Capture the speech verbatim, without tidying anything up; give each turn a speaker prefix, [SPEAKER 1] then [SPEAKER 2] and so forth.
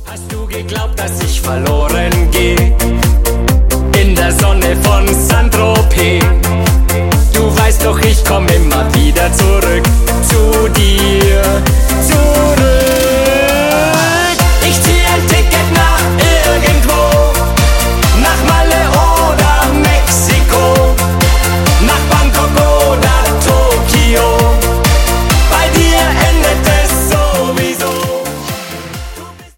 [SPEAKER 1] Hast du geglaubt, dass ich verloren gehe? In der Sonne von Saint-Tropez.